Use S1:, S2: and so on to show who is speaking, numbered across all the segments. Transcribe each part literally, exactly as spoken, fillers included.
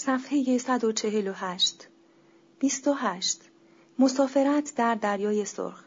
S1: صفحه صد و چهل و هشت. بیست و هشت. مسافرت در دریای سرخ.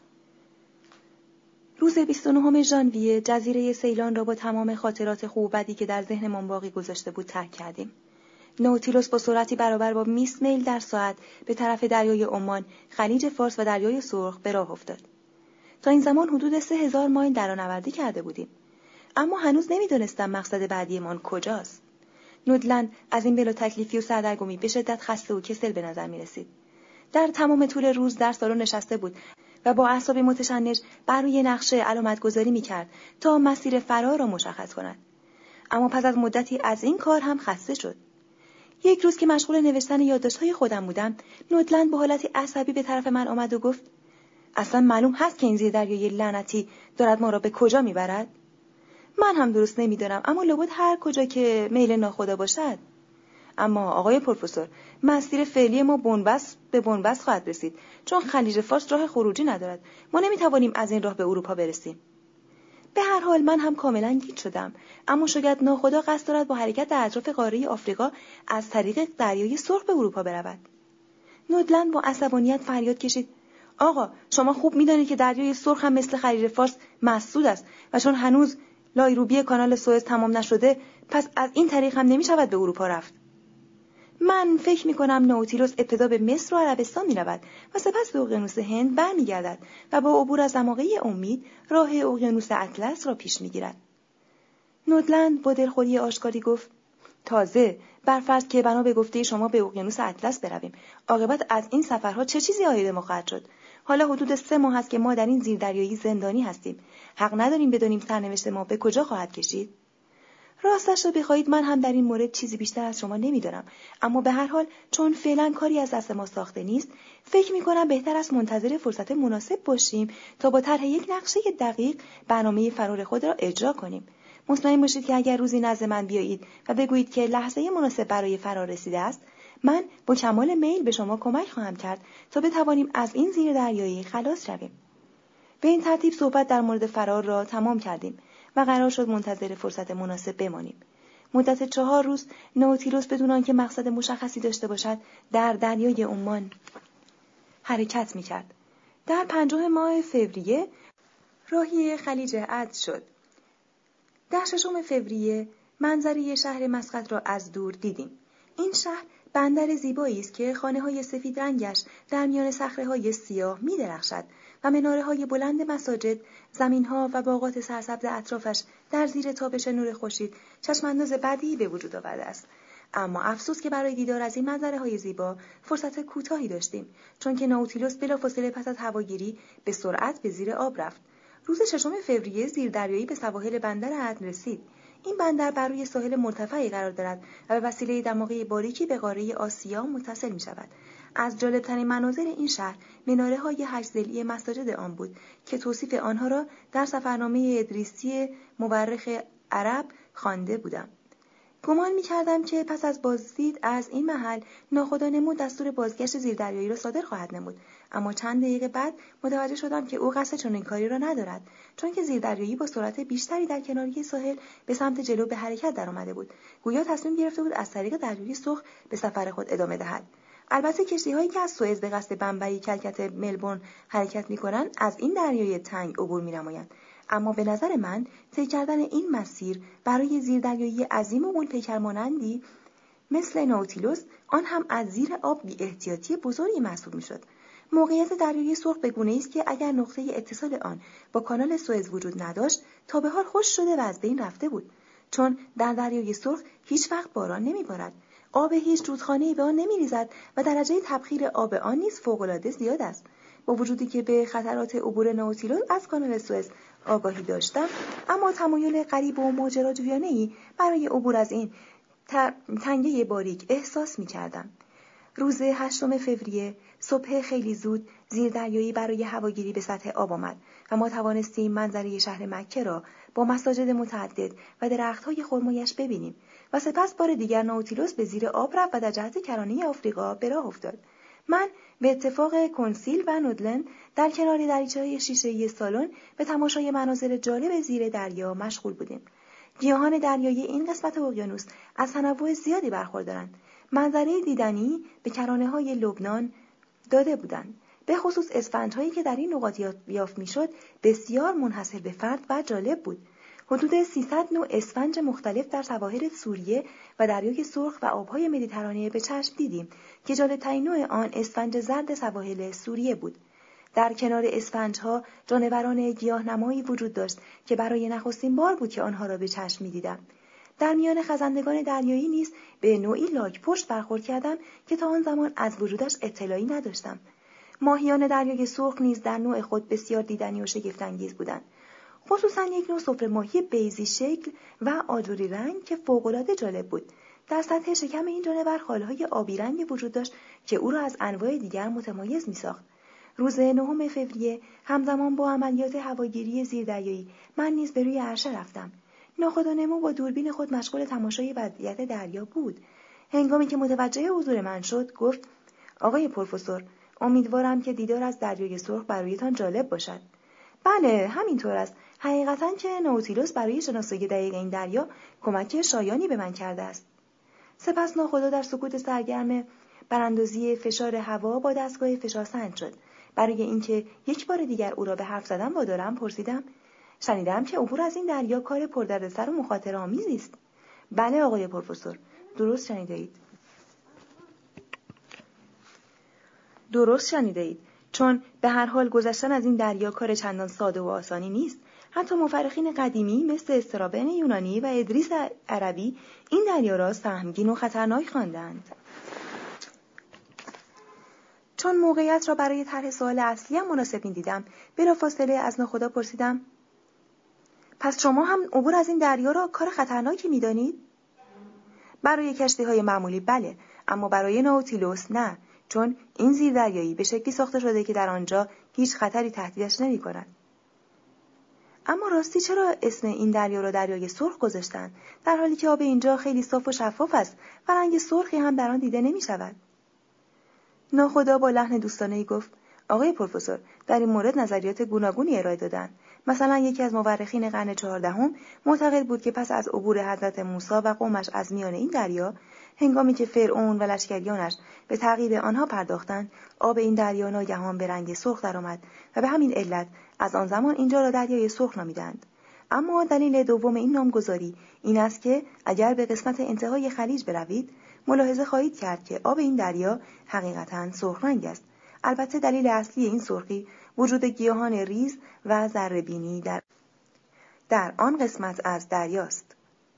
S1: روز بیست و نهم ژانویه جزیره سیلان را با تمام خاطرات خوب و بدی که در ذهنمان باقی گذاشته بود ترک کردیم. نوتیلوس با سرعتی برابر با بیست میل در ساعت به طرف دریای عمان، خلیج فارس و دریای سرخ به راه افتاد. تا این زمان حدود سه هزار مایل درانوردی کرده بودیم. اما هنوز نمی‌دانستم مقصد بعدیمان کجاست. نودلند از این بلا تکلیفی و سردرگمی به شدت خسته و کسل به نظر می رسید. در تمام طول روز در سالن نشسته بود و با اعصاب متشنج بر روی نقشه علامت گذاری می کرد تا مسیر فرار را مشخص کند. اما پس از مدتی از این کار هم خسته شد. یک روز که مشغول نوشتن یادداشت‌های خودم بودم، نودلند با حالتی عصبی به طرف من آمد و گفت: اصلا معلوم هست که این زیر دریای لعنتی دارد ما را به کجا میبرد؟ من هم درست نمیدانم، اما لابد هر کجا که میل ناخدا باشد. اما آقای پروفسور، مسیر فعلی ما بنبست به بنبست خواهد رسید، چون خلیج فارس راه خروجی ندارد. ما نمیتوانیم از این راه به اروپا برسیم. به هر حال من هم کاملا گیج شدم، اما شاید ناخدا قصد دارد با حرکت در اطراف قاره آفریقا از طریق دریای سرخ به اروپا برود. نودلند با عصبانیت فریاد کشید: آقا، شما خوب میدانید که دریای سرخ هم مثل خلیج فارس مسدود است و چون هنوز لایروبی کانال سوئز تمام نشده، پس از این طریق هم نمیشود به اروپا رفت. من فکر میکنم نوتیلوس ابتدا به مصر و عربستان میرود و سپس به اقیانوس هند برمیگردد و با عبور از عماقه امید راه اقیانوس اطلس را پیش میگیرد. نودلند با دلخوری آشکاری گفت: تازه بر فرض که بنا به گفته شما به اقیانوس اطلس برویم، عاقبت از این سفرها چه چیزی عاید ما خواهد شد؟ حالا حدود سه ماه است که ما در این زیردریایی زندانی هستیم. حق نداریم بدانیم سرنوشت ما به کجا خواهد کشید؟ راستش را بخواهید من هم در این مورد چیزی بیشتر از شما نمیدانم، اما به هر حال چون فعلا کاری از دست ما ساخته نیست، فکر میکنم بهتر است منتظر فرصت مناسب باشیم تا با طرح یک نقشه دقیق برنامه فرار خود را اجرا کنیم. مطمئن باشید که اگر روزی نزد من بیایید و بگویید که لحظه مناسب برای فرار رسیده است، من با کمال میل به شما کمک خواهم کرد تا بتوانیم از این زیر دریایی خلاص شویم. به این ترتیب صحبت در مورد فرار را تمام کردیم و قرار شد منتظر فرصت مناسب بمانیم. مدت چهار روز نوتیلوس بدون آنکه مقصد مشخصی داشته باشد در دریای عمان حرکت می‌کرد. در پنجم ماه فوریه راهی خلیج عدن شد. در ششم فوریه منظره شهر مسقط را از دور دیدیم. این شهر بندر زیبایی است که خانه‌های سفید رنگش در میان صخره‌های سیاه می‌درخشد و مناره‌های بلند مساجد، زمین‌ها و باغات سرسبز اطرافش در زیر تابش نور خورشید چشم‌انداز بدیعی به وجود آورده است. اما افسوس که برای دیدار از این منظره‌های زیبا فرصت کوتاهی داشتیم، چون که نوتیلوس بلافاصله پس از هواگیری به سرعت به زیر آب رفت. روز ششم فوریه زیردریایی به سواحل بندر عدن رسید. این بندر بر روی ساحل مرتفعی قرار دارد و به وسیله دماغه باریکی به قاره آسیا متصل می شود. از جالبترین مناظر این شهر مناره‌های هشت ضلعی مساجد آن بود که توصیف آنها را در سفرنامه ادریسی مورخ عرب خوانده بودم. گمان می‌کردم که پس از بازدید از این محل ناخدا نمود دستور بازگشت زیردریایی را صادر خواهد نمود، اما چند دقیقه بعد متوجه شدم که او قصد چنین کاری را ندارد، چون که زیردریایی با سرعت بیشتری در کناری ساحل به سمت جلو به حرکت درآمده بود. گویا تصمیم گرفته بود از طریق دریای سرخ به سفر خود ادامه دهد. البته کشتی‌هایی که از سوئز به قصد بمبئی، کلکته، ملبورن حرکت می‌کنند از این دریای تنگ عبور می‌نمایند، اما به نظر من طی کردن این مسیر برای زیردریایی عظیم و غول‌پیکر مانندی مثل نوتیلوس، آن هم از زیر آب، بی احتیاطی بزرگی محسوب می‌شد. موقعیت دریای سرخ به گونه‌ای است که اگر نقطه اتصال آن با کانال سوئز وجود نداشت، تا به حال خشک شده و از بین رفته بود، چون در دریای سرخ هیچ وقت باران نمی‌بارد. آب هیچ رودخانه‌ای به آن نمی‌ریزد و درجه تبخیر آب آن نیز فوق‌العاده زیاد است. با وجودی که به خطرات عبور نوتیلوس از کانال سوئز آگاهی داشتم، اما تمایل غریب و ماجراجویانه‌ای برای عبور از این تنگه باریک احساس می‌کردم. روز هشتم فوریه صبح خیلی زود زیردریایی برای هواگیری به سطح آب آمد و ما توانستیم منظره شهر مکه را با مساجد متعدد و درخت‌های خرمایش ببینیم و سپس بار دیگر نوتیلوس به زیر آب رفت و در جهت کرانه آفریقا به راه افتاد. من به اتفاق کنسیل و نودلند در کنار دریچه‌های شیشه‌ای سالن به تماشای مناظر جالب زیر دریا مشغول بودیم. گیاهان دریایی این قسمت اقیانوس از تنوع زیادی برخوردارند. منظره دیدنی به کرانه‌های لبنان داده بودند. به خصوص اسفنج‌هایی که در این نقاط یافت می‌شد بسیار منحصر به فرد و جالب بود. حدود سیصد نوع اسفنج مختلف در سواحل سوریه و دریای سرخ و آبهای مدیترانه به چشم دیدیم که جالب‌ترین نوع آن اسفنج زرد سواحل سوریه بود. در کنار اسفنج‌ها جانوران گیاهنمایی وجود داشت که برای نخستین بار بود که آنها را به چشم می‌دیدم. در میان خزندگان دریایی نیز به نوعی لاک پشت برخورد کردم که تا آن زمان از وجودش اطلاعی نداشتم. ماهیان دریای سرخ نیز در نوع خود بسیار دیدنی و شگفت‌انگیز بودند. خصوصاً یک نوع سفره ماهی بیضی شکل و آجوری رنگ که فوق‌العاده جالب بود. در سطح شکم این جانور خالهای آبی رنگی وجود داشت که او را از انواع دیگر متمایز می‌ساخت. روز نهم فوریه همزمان با عملیات هواگیری زیردریایی من نیز به روی عرشه رفتم. ناخدا نمو با دوربین خود مشغول تماشای وضعیت دریا بود. هنگامی که متوجه حضور من شد گفت: آقای پروفسور، امیدوارم که دیدار از دریای سرخ برایتان جالب باشد. بله، همینطور است. حقیقتاً که نوتیلوس برای شناسایی دقیق این دریا کمک شایانی به من کرده است. سپس ناخدا در سکوت سرگرم براندازی فشار هوا با دستگاه فشارسنج شد. برای اینکه یک بار دیگر او را به حرف زدن وادارم پرسیدم: شنیدم که عبور از این دریا کار پردردسر و مخاطره‌آمیزی است. بله آقای پروفسور، درست شنیدید. درست شنیدید. چون به هر حال گذشتن از این دریا کار چندان ساده و آسانی نیست. حتی مورخین قدیمی مثل استرابن یونانی و ادریس عربی این دریا را سهمگین و خطرناک خواندند. چون موقعیت را برای طرح سوال اصلیم مناسب می‌دیدم، بلافاصله از ناخدا پرسیدم: پس شما هم عبور از این دریا را کار خطرناکی می‌دانید؟ برای کشتی‌های معمولی بله، اما برای نوتیلوس نه، چون این زیردریایی به شکلی ساخته شده که در آنجا هیچ خطری تهدیدش نمی‌کند. اما راستی چرا اسم این دریا را دریای سرخ گذاشتند، در حالی که آب اینجا خیلی صاف و شفاف است و رنگ سرخی هم در آن دیده نمی‌شود؟ ناخدا با لحن دوستانه‌ای گفت: آقای پروفسور، در این مورد نظریات گوناگونی ارائه دادند. مثلا یکی از مورخین قرن چهاردهم معتقد بود که پس از عبور حضرت موسی و قومش از میان این دریا، هنگامی که فرعون و لشکریانش به تعقیب آنها پرداختند، آب این دریا ناگهان به رنگ سرخ درآمد و به همین علت از آن زمان اینجا را دریای سرخ نامیدند. اما دلیل دوم این نامگذاری این است که اگر به قسمت انتهای خلیج بروید، ملاحظه خواهید کرد که آب این دریا حقیقتاً سرخ رنگ است. البته دلیل اصلی این سرخی وجود گیاهان ریز و ذره‌بینی در در آن قسمت از دریاست.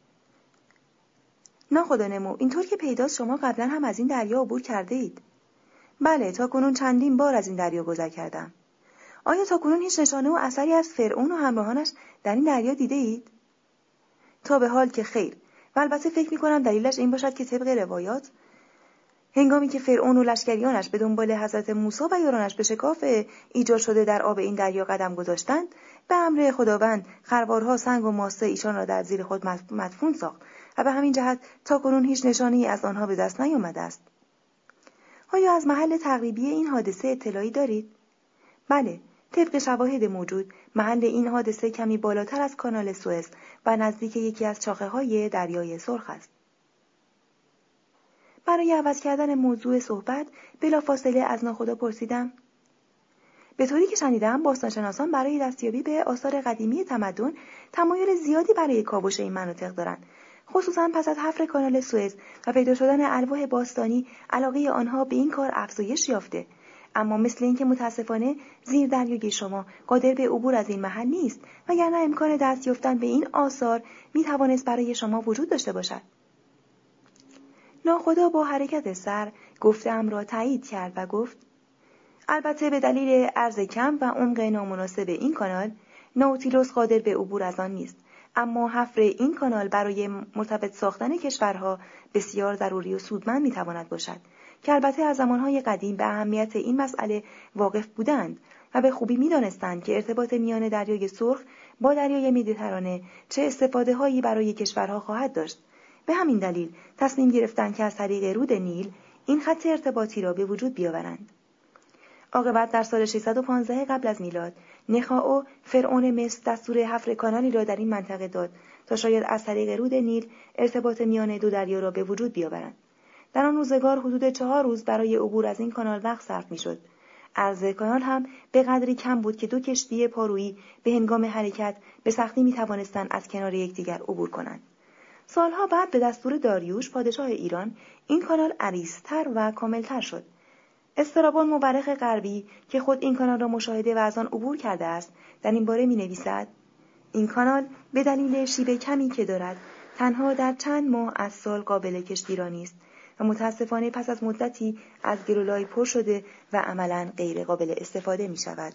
S1: ناخدا نمو، اینطور که پیداست شما قبلا هم از این دریا عبور کرده اید؟ بله، تا کنون چندین بار از این دریا گذر کردم. آیا تا کنون هیچ نشانه و اثری از فرعون و همراهانش در این دریا دیده اید؟ تا به حال که خیر، و البته فکر می کنم دلیلش این باشد که طبق روایات هنگامی که فرعون و لشکریانش به دنبال حضرت موسی و یارانش به شکاف ایجاد شده در آب این دریا قدم گذاشتند، به امر خداوند خروارها سنگ و ماسه ایشان را در زیر خود مدفون ساخت و به همین جهت تا کنون هیچ نشانه‌ای از آنها به دست نیامده است. آیا از محل تقریبی این حادثه اطلاعی دارید؟ بله، طبق شواهد موجود محل این حادثه کمی بالاتر از کانال سوئز و نزدیک یکی از شاخه‌های دریای سرخ است. برای عوض کردن موضوع صحبت بلافاصله از ناخدا پرسیدم: به طوری که شنیدم باستانشناسان برای دستیابی به آثار قدیمی تمدن تمایل زیادی برای کاوش این مناطق دارند، خصوصا پس از حفر کانال سوئز و پیدا شدن الواح باستانی علاقه آنها به این کار افزایش یافته. اما مثل اینکه متاسفانه زیر دریای شما قادر به عبور از این محل نیست، وگرنه امکان دست یافتن به این آثار می توانست برای شما وجود داشته باشد. ناخدا با حرکت سر گفته‌ام را تایید کرد و گفت: البته به دلیل عرض کم و عمق نامناسب این کانال، نوتیلوس قادر به عبور از آن نیست، اما حفر این کانال برای مرتبط ساختن کشورها بسیار ضروری و سودمند میتواند باشد که البته از زمانهای قدیم به اهمیت این مسئله واقف بودند و به خوبی میدانستند که ارتباط میان دریای سرخ با دریای مدیترانه چه استفاده هایی برای کشورها خواهد داشت. به همین دلیل تصمیم گرفتند که از طریق رود نیل این خط ارتباطی را به وجود بیاورند. عاقبت در سال ششصد و پانزده قبل از میلاد نخائو فرعون مصر دستور حفر کانالی را در این منطقه داد تا شاید از طریق رود نیل ارتباط میان دو دریا را به وجود بیاورند. در آن روزگار حدود چهار روز برای عبور از این کانال وقت صرف می‌شد. عرض کانال هم به قدری کم بود که دو کشتی پارویی به هنگام حرکت به سختی می‌توانستند از کنار یکدیگر عبور کنند. سالها بعد به دستور داریوش پادشاه ایران این کانال عریض‌تر و کاملتر شد. استرابون مورخ غربی که خود این کانال را مشاهده و از آن عبور کرده است در این باره می‌نویسد: این کانال به دلیل شیب کمی که دارد تنها در چند ماه از سال قابل کشتیرانی است و متاسفانه پس از مدتی از گلولای پر شده و عملاً غیر قابل استفاده می شود.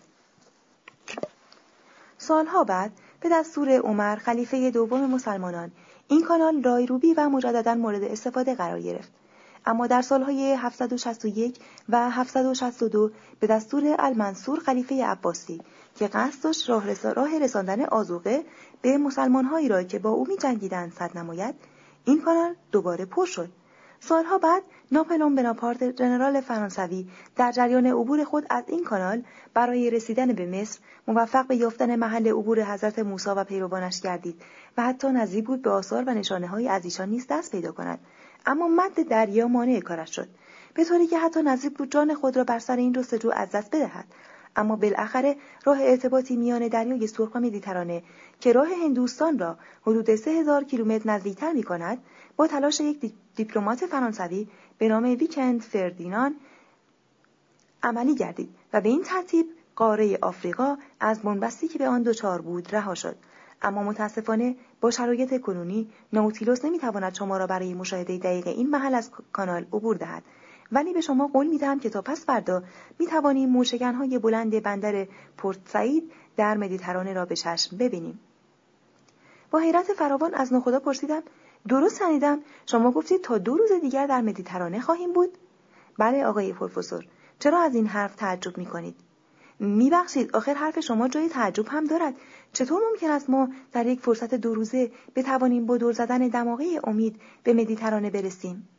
S1: سالها بعد به دستور عمر خلیفه دوم مسلمانان این کانال رایروبی و مجدداً مورد استفاده قرار گرفت. اما در سالهای هفتصد و شصت و یک و هفتصد و شصت و دو به دستور المنصور خلیفه عباسی که قصد داشت راه, رسا... راه رساندن آذوقه به مسلمان‌هایی را که با او می‌جنگیدند سد نماید، این کانال دوباره پر شد. سالها بعد ناپلئون بناپارت ژنرال فرانسوی در جریان عبور خود از این کانال برای رسیدن به مصر موفق به یافتن محل عبور حضرت موسی و پیروانش گردید و حتی نزدیک بود به آثار و نشانه‌های از ایشان نیز دست پیدا کند. اما مد دریا مانع کارش شد، به طوری که حتی نزدیک بود جان خود را بر سر این جستجو از دست بدهد. اما بالاخره راه ارتباطی میان دریای سرخ و مدیترانه که راه هندوستان را حدود سه هزار کیلومتر نزدیکتر می‌کند، با تلاش یک دیپلمات فرانسوی به نام ویکند فردیناند عملی گردید و به این ترتیب قاره آفریقا از بنبستی که به آن دچار بود رها شد. اما متاسفانه با شرایط کنونی نوتیلوس نمیتواند شما را برای مشاهده دقیق این محل از کانال عبور دهد، ولی به شما قول میدهم که تا پس فردا میتوانیم موشگن‌های بلند بندر پورت سعید در مدیترانه را به چشم ببینیم. با حیرت فراوان از ناخدا پرسیدم: درست شنیدم شما گفتید تا دو روز دیگر در مدیترانه خواهیم بود؟ بله آقای پروفسور. چرا از این حرف تعجب میکنید؟ میبخشید، آخر حرف شما جای تعجب هم دارد. چطور ممکن است ما در یک فرصت دو روزه بتوانیم با دور زدن دماغه امید به مدیترانه برسیم؟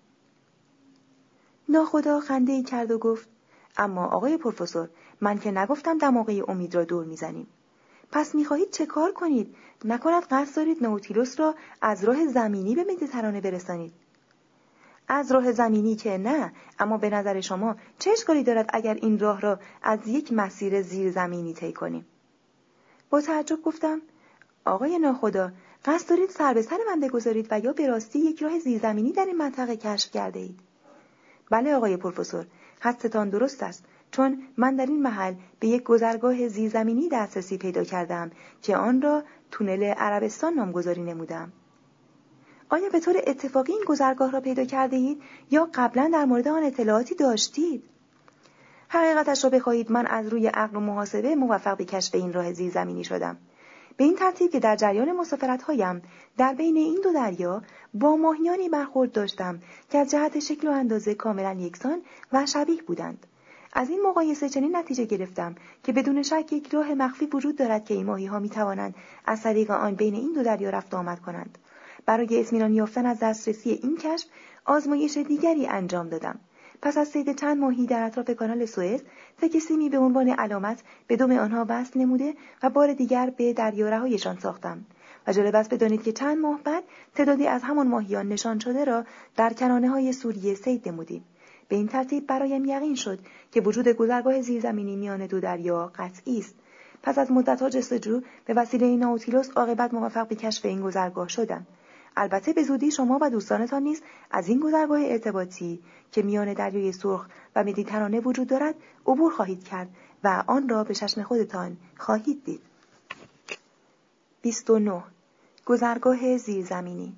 S1: ناخدا خنده‌ای کرد و گفت: اما آقای پروفسور، من که نگفتم دماغه امید را دور میزنیم. پس میخواهید چه کار کنید؟ نکند قصد دارید نوتیلوس را از راه زمینی به مدیترانه برسانید؟ از راه زمینی که نه، اما به نظر شما چه اشکالی دارد اگر این راه را از یک مسیر زیر زمینی طی کنیم؟ با تعجب گفتم: آقای ناخدا، قصد دارید سر به سر من بگذارید و یا به راستی یک راه زیرزمینی در این منطقه کشف کرده اید؟ بله آقای پروفسور، حدستان درست است، چون من در این محل به یک گذرگاه زیرزمینی دسترسی پیدا کردم که آن را تونل عربستان نامگذاری نمودم. آیا به طور اتفاقی این گذرگاه را پیدا کرده اید یا قبلا در مورد آن اطلاعاتی داشتید؟ حقیقتش را بخواهید، من از روی عقل و محاسبه موفق به کشف این راه زیرزمینی شدم، به این ترتیب که در جریان مسافرت‌هایم در بین این دو دریا با ماهیانی برخورد داشتم که از جهت شکل و اندازه کاملا یکسان و شبیه بودند. از این مقایسه چنین نتیجه گرفتم که بدون شک یک راه مخفی وجود دارد که این ماهی‌ها می‌توانند از طریق آن بین این دو دریا رفت آمد کنند. برای اطمینان یافتن از دسترسی این کشف آزمایش دیگری انجام دادم. پس از صید چند ماهی در اطراف کانال سوئز، تک سیمی به عنوان علامت به دم آنها وصل نموده و بار دیگر به دریا رهایشان ساختم. و جالب است بدانید که چند ماه بعد تعدادی از همان ماهیان نشان شده را در کنانه‌های سوریه صید نمودیم. به این ترتیب برایم یقین شد که وجود گذرگاه زیرزمینی میان دو دریا قطعی است. پس از مدت‌ها جستجو به وسیله ناوتیلوس عاقبت موفق به کشف این گذرگاه شدم. البته به زودی شما و دوستانتان نیز از این گذرگاه ارتباطی که میان دریای سرخ و مدیترانه وجود دارد عبور خواهید کرد و آن را به چشم خودتان خواهید دید. بیست و نه. گذرگاه زیرزمینی.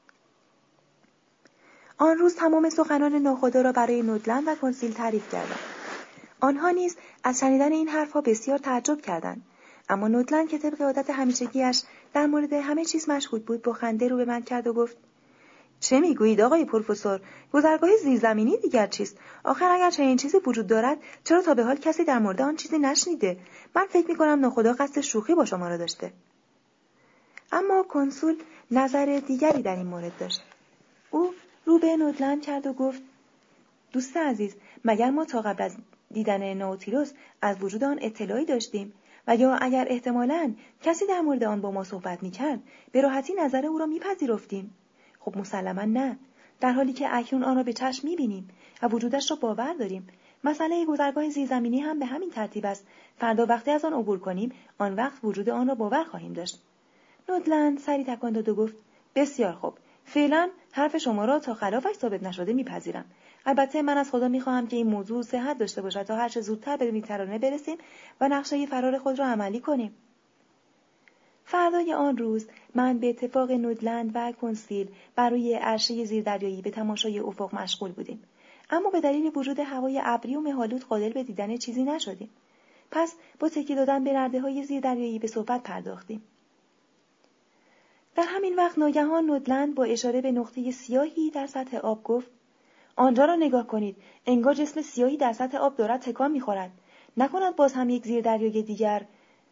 S1: آن روز تمام سخنان ناخدا را برای نودلند و کنسیل تعریف کردم. آنها نیز از شنیدن این حرفها بسیار تعجب کردند. اما نودلند که طبق عادت همیشگیش در مورد همه چیز مشغول بود، با خنده رو به من کرد و گفت: چه میگویید آقای پروفسور؟ گذرگاه زیرزمینی دیگر چیست؟ آخر اگر چنین چیزی وجود دارد چرا تا به حال کسی در مورد آن چیزی نشنیده؟ من فکر میکنم ناخدا قصد شوخی با شما را داشته. اما کنسول نظر دیگری در این مورد داشت. او رو به نودلند کرد و گفت: دوست عزیز، مگر ما تا قبل از دیدن نوتیلوس از وجود آن اطلاعی داشتیم؟ و یا اگر احتمالاً کسی در مورد آن با ما صحبت می‌کرد، به راحتی نظر او را می‌پذیرفتیم؟ خب مسلماً نه. در حالی که اکنون آن را به چشم می‌بینیم و وجودش را باور داریم. مسئله گذرگاه زیرزمینی هم به همین ترتیب است. فردا وقتی از آن عبور کنیم، آن وقت وجود آن را باور خواهیم داشت. نودلند سری تکان داد و گفت: بسیار خوب. فعلا حرف شما را تا خلافش ثابت نشده میپذیرم. البته من از خدا میخواهم که این موضوع صحت داشته باشد تا هر چه زودتر به بی‌قراری برسیم و نقشه فرار خود را عملی کنیم. فردای آن روز من به اتفاق نودلند و کنسیل بر روی عرشه زیردریایی به تماشای افق مشغول بودیم، اما به دلیل وجود هوای ابری و مه‌آلود قادر به دیدن چیزی نشدیم. پس با تکیه دادن به نرده‌های زیردریایی به صحبت پرداختیم. در همین وقت ناگهان نودلند با اشاره به نقطه سیاهی در سطح آب گفت: آنجا را نگاه کنید، انگار جسم سیاهی در سطح آب دارد تکان می‌خورد. نکند باز هم یک زیردریای دیگر.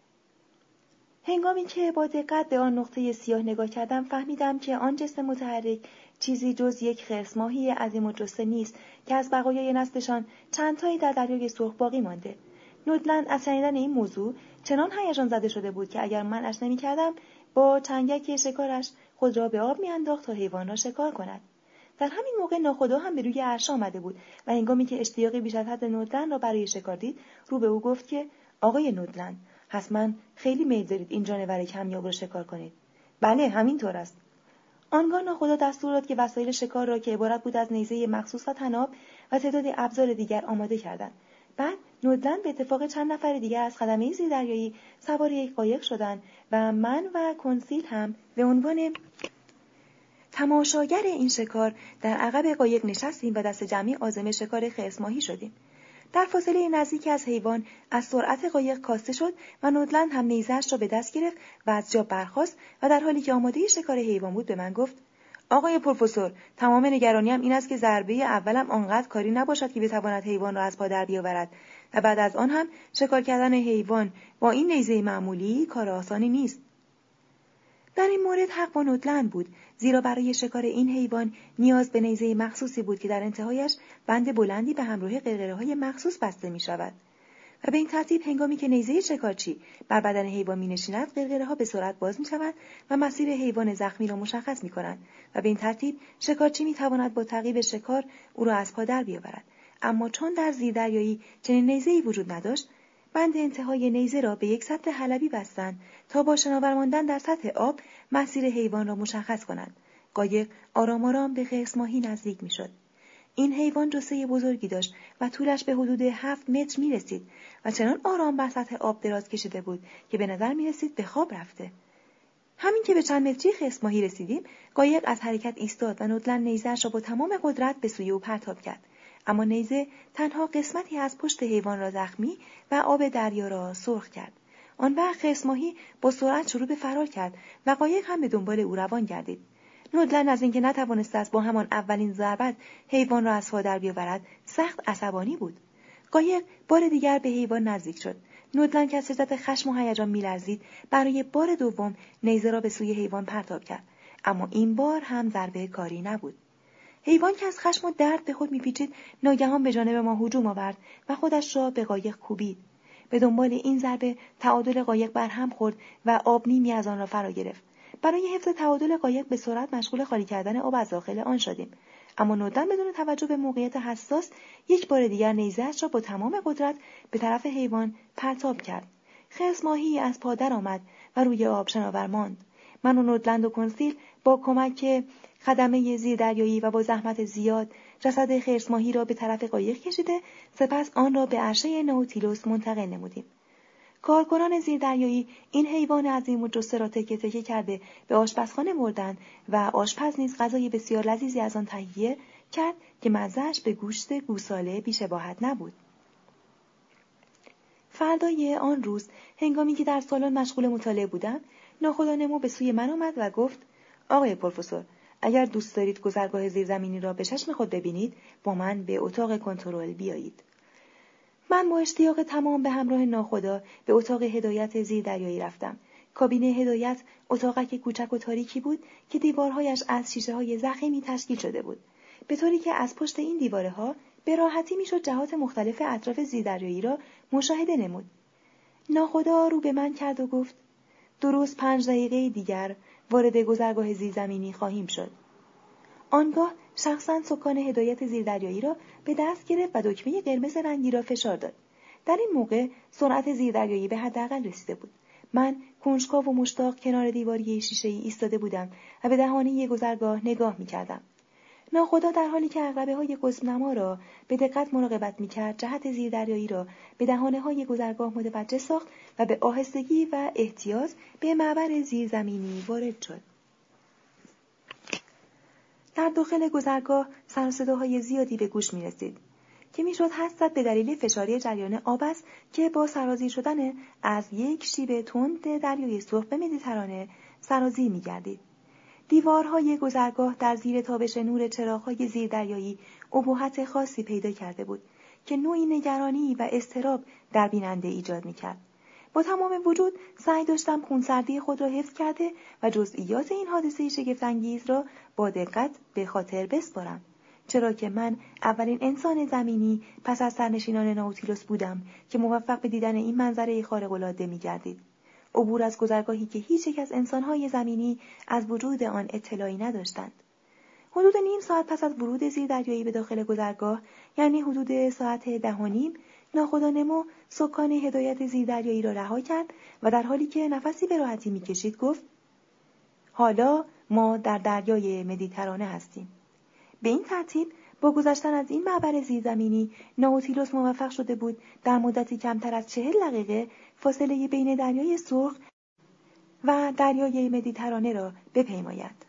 S1: هنگامی که با دقت به آن نقطه سیاه نگاه کردم، فهمیدم که آن جسم متحرک چیزی جز یک خرس ماهی عظیم الجثه نیست که از بقایای نسلشان چند تایی در دریای سرخ باقی مانده. نودلند از شنیدن این موضوع چنان هیجان زده شده بود که اگر من اش نمی‌کردم، با چنگک شکارش خود را به آب می‌انداخت تا حیوان را شکار کند. در همین موقع ناخدا هم به روی عرشه آمده بود و هنگامی که اشتیاقی بیش از حد نودلند را برای شکار دید، رو به او گفت که: آقای نودلند، حتما خیلی میل دارید این جانور کمیاب را شکار کنید. بله، همینطور است. آنگاه ناخدا دستور داد که وسایل شکار را که عبارت بود از نیزه مخصوص و طناب و تعداد ابزار دیگر آماده کردند. بعد نودلند به اتفاق چند نفر دیگر از خدمه زیردریایی سوار یک قایق شدند و من و کنسیل هم به عنوان تماشاگر این شکار در عقب قایق نشستیم و دست جمعی عازم شکار خرس ماهی شدیم. در فاصله نزدیکی از حیوان از سرعت قایق کاسته شد و نودلند هم نیزه‌اش را به دست گرفت و از جا برخاست و در حالی که آماده شکار حیوان بود به من گفت: آقای پروفسور، تمام نگرانیم این است که ضربه اولم آنقدر کاری نباشد که بتواند حیوان را از پا در بیاورد و بعد از آن هم شکار کردن حیوان با این نیزه معمولی کار آسانی نیست. در این مورد حق با نودلند بود، زیرا برای شکار این حیوان نیاز به نیزه مخصوصی بود که در انتهایش بند بلندی به همراه قرقره‌های مخصوص بسته می شود و به این ترتیب هنگامی که نیزه شکارچی بر بدن حیوان می نشیند، قرقره‌ها به سرعت باز می شوند و مسیر حیوان زخمی را مشخص می کنند و به این ترتیب شکارچی می تواند با تعقیب شکار او را از پا در بیاورد. اما چون در زیردریایی چنین نیزه‌ای وجود نداشت، بند انتهای نیزه را به یک سطل حلبی بستند تا با شناور ماندن در سطح آب مسیر حیوان را مشخص کنند. قایق آرام آرام به خرس ماهی نزدیک می شد. این حیوان جثه بزرگی داشت و طولش به حدود هفت متر می رسید و چنان آرام بر سطح آب دراز کشیده بود که به نظر می رسید به خواب رفته. همین که به چند متری خرس ماهی رسیدیم، قایق از حرکت ایستاد و نودلند نیزه‌اش را با تمام قدرت به سوی او پرتاب کرد. اما نیزه تنها قسمتی از پشت حیوان را زخمی و آب دریا را سرخ کرد. آن وقت خرس ماهی با سرعت شروع به فرار کرد و قایق هم به دنبال او روان گردید. نودلند از اینکه نتوانسته است با همان اولین ضربت حیوان را از پا در بیاورد سخت عصبانی بود. قایق بار دیگر به حیوان نزدیک شد. نودلند که از شدت خشم و هیجان می‌لرزید برای بار دوم نیزه را به سوی حیوان پرتاب کرد، اما این بار هم ضربه کاری نبود. حیوان که از خشم و درد به خود می‌پیچید ناگهان به جانب ما هجوم آورد و خودش را به قایق کوبید. به دنبال این ضربه تعادل قایق بر هم خورد و آب نیمی از آن را فرا گرفت. برای حفظ تعادل قایق به سرعت مشغول خالی کردن آب از داخل آن شدیم، اما نودلند بدون توجه به موقعیت حساس یک بار دیگر نیزه‌اش را با تمام قدرت به طرف حیوان پرتاب کرد. خرس ماهی از پا در آمد و روی آب شناور ماند. من و نودلند و کنسیل با کمک خدمه زیردریایی و با زحمت زیاد جسد خرس ماهی را به طرف قایق کشیده، سپس آن را به عرشه نوتیلوس منتقل نمودیم. کارکنان زیردریایی این حیوان عظیم الجثه را تکه تکه کرده به آشپزخانه بردند و آشپز نیز غذای بسیار لذیذی از آن تهیه کرد که مزه‌اش به گوشت گوساله بی‌شباهت نبود. فردای آن روز هنگامی که در سالن مشغول مطالعه بودم، ناخدا نمو به سوی من آمد و گفت: آقای پروفسور، اگر دوست دارید گذرگاه زیرزمینی را به چشم خود ببینید، با من به اتاق کنترل بیایید. من با اشتیاق تمام به همراه ناخدا به اتاق هدایت زیردریایی رفتم. کابینه هدایت اتاقک کوچک و تاریکی بود که دیوارهایش از شیشه‌های ضخیمی تشکیل شده بود، به طوری که از پشت این دیوارها به راحتی میشد جهات مختلف اطراف زیردریایی را مشاهده نمود. ناخدا رو به من کرد و گفت: درست پنج دقیقه دیگر وارد گذرگاه زیرزمینی خواهیم شد. آنگاه شخصاً سکان هدایت زیردریایی را به دست گرفت و دکمه قرمز رنگی را فشار داد. در این موقع سرعت زیردریایی به حداقل رسیده بود. من کنجکاو و مشتاق کنار دیواری شیشه‌ای ایستاده بودم و به دهانه گذرگاه نگاه می‌کردم. ناخدا در حالی که عقربه‌های قزم‌نما را به دقت مراقبت می‌کرد، جهت زیردریایی را به دهانه‌های گذرگاه متوجه ساخت و به آهستگی و احتیاط به معبر زیرزمینی وارد شد. در داخل گذرگاه سر و صداهای زیادی به گوش می‌رسید که میشد حدس زد به دلیل فشاری جریان آب است که با سرازیر شدن از یک شیب تند دریای سرخ به مدیترانه سرازیر می‌گردید. دیوارهای گذرگاه در زیر تابش نور چراغ‌های زیردریایی ابهت خاصی پیدا کرده بود که نوعی نگرانی و اضطراب در بیننده ایجاد می‌کرد. با تمام وجود سعی داشتم خونسردی خود را حفظ کرده و جزئیات این حادثه شگفت‌انگیز را با دقت به خاطر بسپارم، چرا که من اولین انسان زمینی پس از سرنشینان نائوتیلوس بودم که موفق به دیدن این منظره خارق‌العاده می‌گردید. عبور از گذرگاهی که هیچ یک از انسان‌های زمینی از وجود آن اطلاعی نداشتند. حدود نیم ساعت پس از ورود زیردریایی به داخل گذرگاه، یعنی حدود ساعت ده و نیم، ناخدا نمو سکان هدایت زیردریایی را رها کرد و در حالی که نفسی به راحتی می‌کشید گفت: حالا ما در دریای مدیترانه هستیم. به این ترتیب با گذشتن از این معبر زیرزمینی، نائوتیلوس موفق شده بود در مدتی کمتر از چهل دقیقه فاصله بین دریای سرخ و دریای مدیترانه را بپیماید.